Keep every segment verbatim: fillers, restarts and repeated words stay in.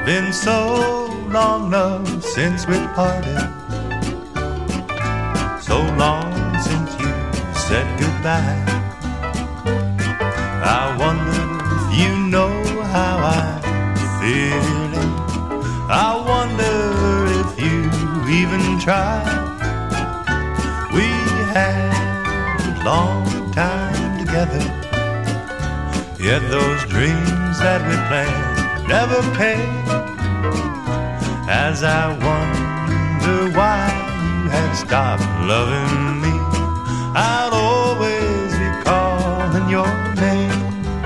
Been so long now since we parted, so long since you said goodbye. I wonder if you know how I'm feeling. I wonder if you even tried. We had a long time together, yet those dreams that we planned never paid. As I wonder why you had stopped loving me, I'll always be calling your name.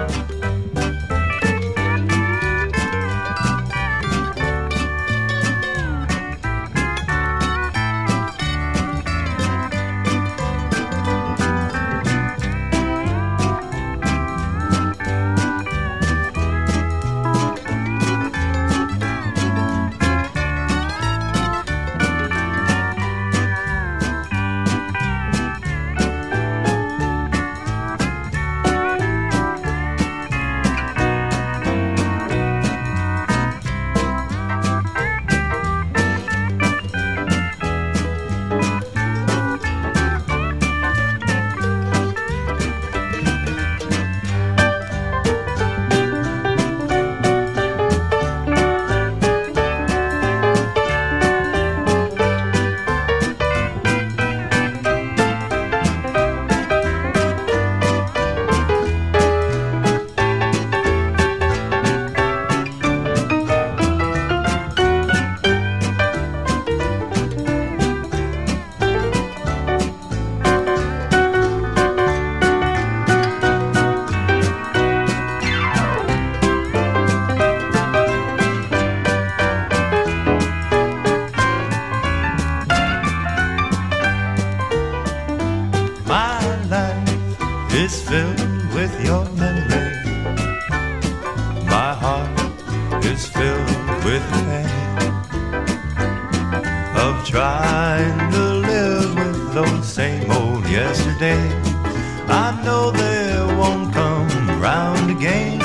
Is filled with your memory. My heart is filled with pain of trying to live with those same old yesterdays. I know they won't come round again.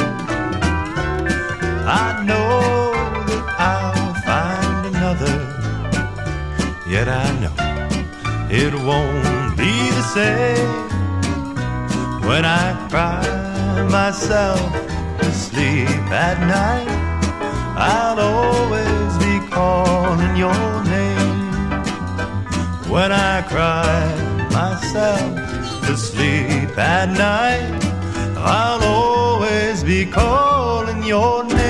I know that I'll find another, yet I know it won't be the same. When I cry myself to sleep at night, I'll always be calling your name. When I cry myself to sleep at night, I'll always be calling your name.